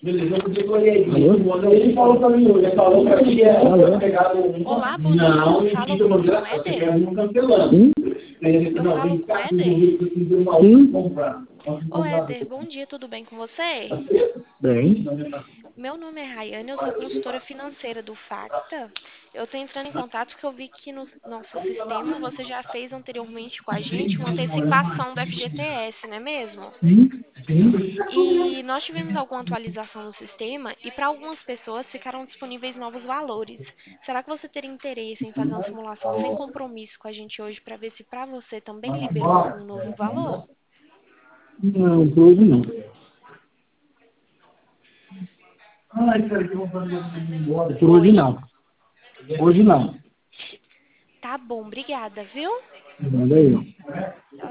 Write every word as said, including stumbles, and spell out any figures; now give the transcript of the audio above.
Ele falou pra mim, ele falou pra mim que era pegar um... Olá, bom dia. Não, Fala ele com o pediu Éder. um cancelando. Eu Não, falo vem com o cá, Éder. sim, comprar. Ô, Éder, bom dia, tudo bem com você? Bem. Meu nome é Rayane, eu sou consultora financeira do Facta. Eu estou entrando em contato porque eu vi que no nosso sistema você já fez anteriormente com a gente uma antecipação do F G T S, não é mesmo? Sim, sim. E nós tivemos alguma atualização no sistema e para algumas pessoas ficaram disponíveis novos valores. Será que você teria interesse em fazer uma simulação sem compromisso com a gente hoje para ver se para você também liberou algum novo valor? Não, hoje não. Ai, cara, que eu vou fazer embora. Hoje Oi? não. Hoje não. Tá bom, obrigada, viu? Manda aí.